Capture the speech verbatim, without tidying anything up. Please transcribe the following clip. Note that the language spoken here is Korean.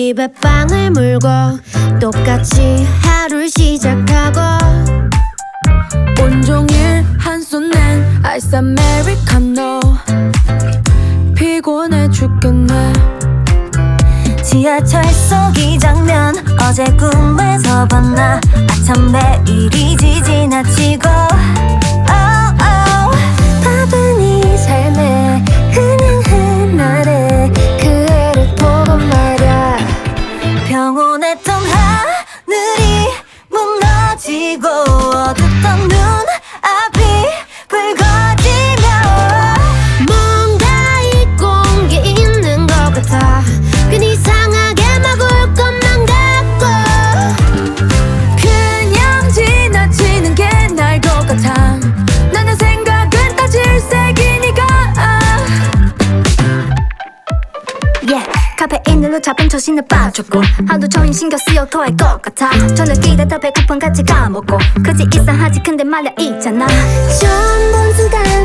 입에 빵을 물고 똑같이 하루를 시작하고 온종일 한손엔 아이스 아메리카노 피곤해 죽겠네. 지하철 속 이 장면 어제 꿈에서 봤나. 아참 매일이지 지나치고 oh, oh. 바쁜 이 삶에 그냥 해나래 그 애를 보고 말야. 평온했던 하늘이 무너지고 어둡던 눈앞이 붉어지며 뭔가 잊고 온 게 있는 것 같아. 괜히 이상하게 막 울 것만 같고 그냥 지나치는 게 나을 것 같아. 나는 생각은 다 질색이니까. yeah. 카페인으로 잡은 초신을 빠졌고 하도 저인 신경 쓰여 토할 것 같아. 저녁 기다다 배고픔 같이 까먹고 그지 이상하지 근데 말야 있잖아. 처음 본 순간